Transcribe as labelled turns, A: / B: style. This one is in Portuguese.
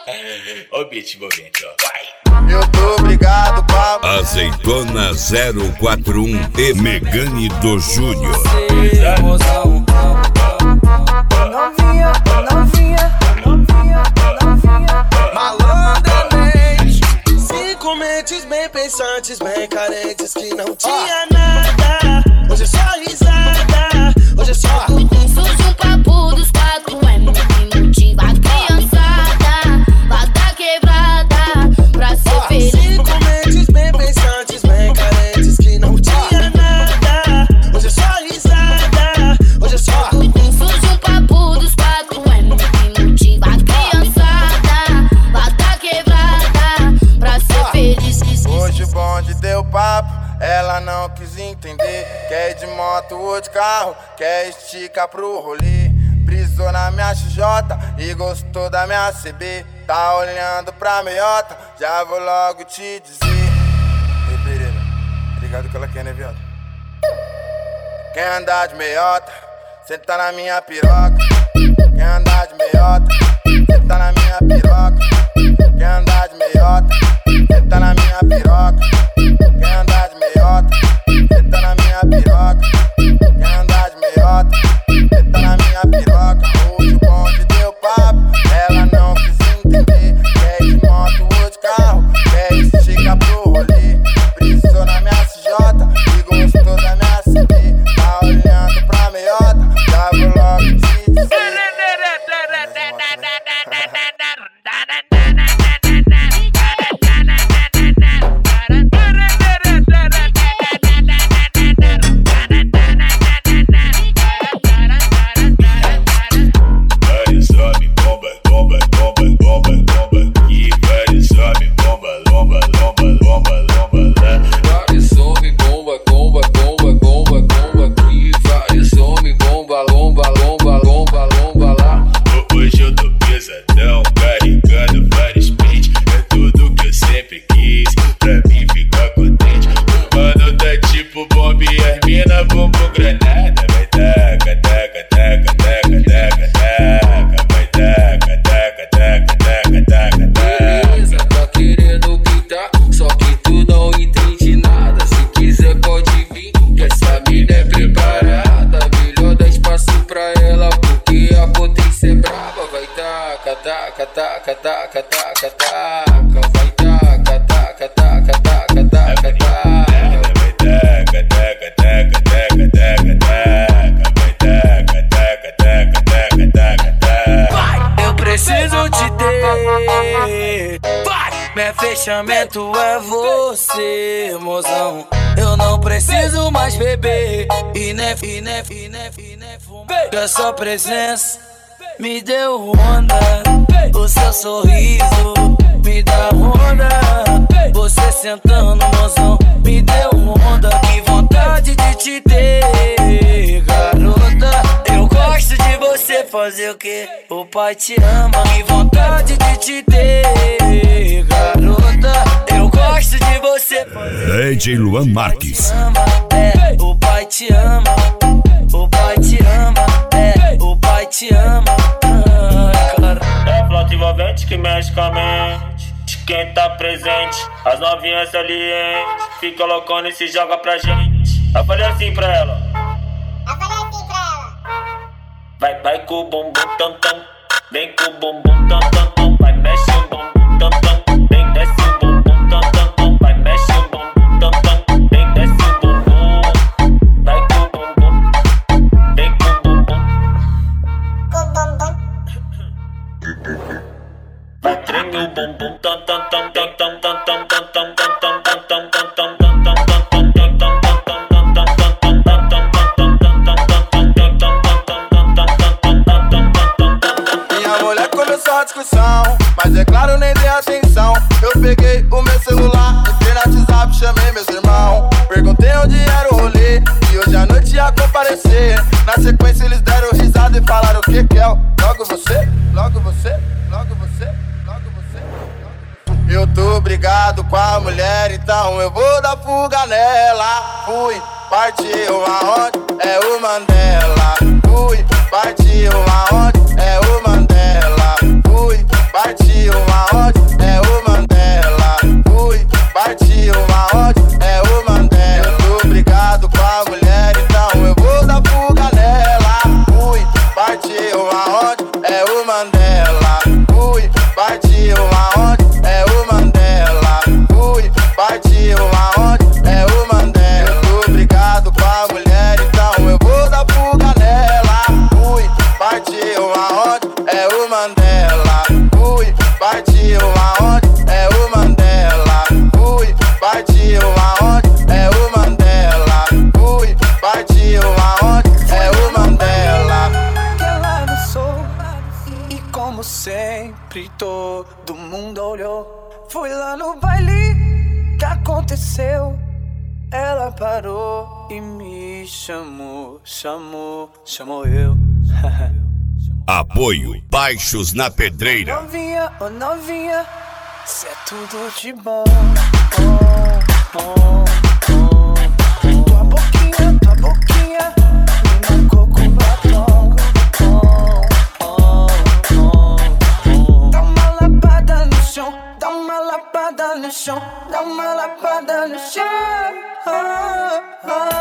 A: Ó o beat envolvente, ó. Vai!
B: Eu tô brigado com a
C: Azeitona 041 e Megane do Júnior.
D: Malandramente, 5 mentes bem pensantes, bem carentes que não tinha nada. Hoje é só risada, hoje é só
E: Surge um papo dos 4M que motiva a criançada lá da quebrada pra ser feliz.
D: 5 mentes bem pensantes, bem carentes que não tinha nada. Hoje é só risada, hoje é só
E: Surge um papo dos 4M que motiva a criançada lá da quebrada pra ser feliz.
B: Hoje o bonde deu papo, ela não quis entender. Quer ir de moto ou de carro, quer esticar pro rolê. Brisou na minha XJ e gostou da minha CB. Tá olhando pra meiota, já vou logo te dizer. Ei, Pereira, ligado que ela quer, né, viado? Quer andar de meiota, senta na minha piroca. Quer andar de meiota, senta na minha piroca. Quer andar de meiota, senta na minha piroca. Quer andar de meiota, senta na minha piroca. Quer andar de meiota, senta na minha piroca. Hoje o bonde deu papo, ela não quis entender. Quer ir de moto ou de carro, quer esticar pro rolê. Brisou na minha CJ e gostou da minha CB. Tá olhando pra meiota, já vou logo te dizer.
A: Vários homens, bomba, bomba, bomba, bomba, bomba. E vários homens, bomba, lomba, lomba, lomba, lomba, lá.
F: Vários homens bomba, bomba, bomba, bomba, bomba aqui. Vários homens bomba, lomba, lomba, lomba, lomba lá.
A: Hoje eu tô pesadão, carregando vários pentes. É tudo que eu sempre quis, pra mim ficar contente. O mano tá tipo bomba e as mina bumbum granada. Vai taca, taca, taca, taca, taca, taca. Vai taca, taca, taca, taca, taca, taca.
F: Beleza, tá querendo pintar, só que tu não entende nada. Se quiser pode vir, que essa mina é preparada. Melhor dar espaço pra ela, porque a potência é brava. Vai taca, taca, taca, taca, taca, taca. Vai taca, taca, taca, taca, taca, taca.
A: Vai taca, taca, taca, taca, taca, taca. Vai taca, taca, taca, taca, taca, taca.
D: eu preciso te ter. Meu fechamento é você, mozão. Eu não preciso mais beber e nem fumar. A sua presença me deu onda. O seu sorriso me dá onda. Você sentando, mozão, me deu onda. Que vontade de te ter, garota. Eu gosto de você fazer o que o pai te ama. Que vontade de te ter, garota. Eu gosto de você fazer
C: DJ Luan Marques.
D: o pai te ama, o pai te ama, o pai te ama.
G: É flauta envolvente que mexe com a mente de quem tá presente. As novinhas salientes fica loucona e se joga pra gente. Eu falei assim pra ela. Vai com o bumbum tam tam. Vem com o bumbum tam tam tam. Vai mexe o bumbum tam tam. Vem desce o bumbum tam tam tam. Vai mexe o bumbum tam tam. Vem desce o bumbum. Vai com o bumbum. Vem com o bumbum. Vai treme o bumbum tam tam tam tam tam tam tam tam tam tam tam tam tam tam tam tam tam
B: a discussão, mas é claro, nem dei atenção. Eu peguei o meu celular, entrei no WhatsApp, chamei meus irmãos. Perguntei onde era o rolê, e hoje à noite ia comparecer. Na sequência eles deram risada e falaram o que que é? Logo você, logo você, logo você, logo você. Eu tô brigado com a mulher, então eu vou dar fuga nela. Fui, partiu aonde? É o Mandela. Fui, partiu aonde? É o Mandela. Fui, partiu aonde?
D: todo mundo olhou. Fui lá no baile, que aconteceu? Ela parou e me chamou eu.
C: Apoio Baixos na Pedreira.
D: Novinha, oh novinha, cê é tudo de bom. Tua boquinha me marcou com batom. Dá uma lapada no chão, dá uma lapada no chão, dá uma lapada no chão.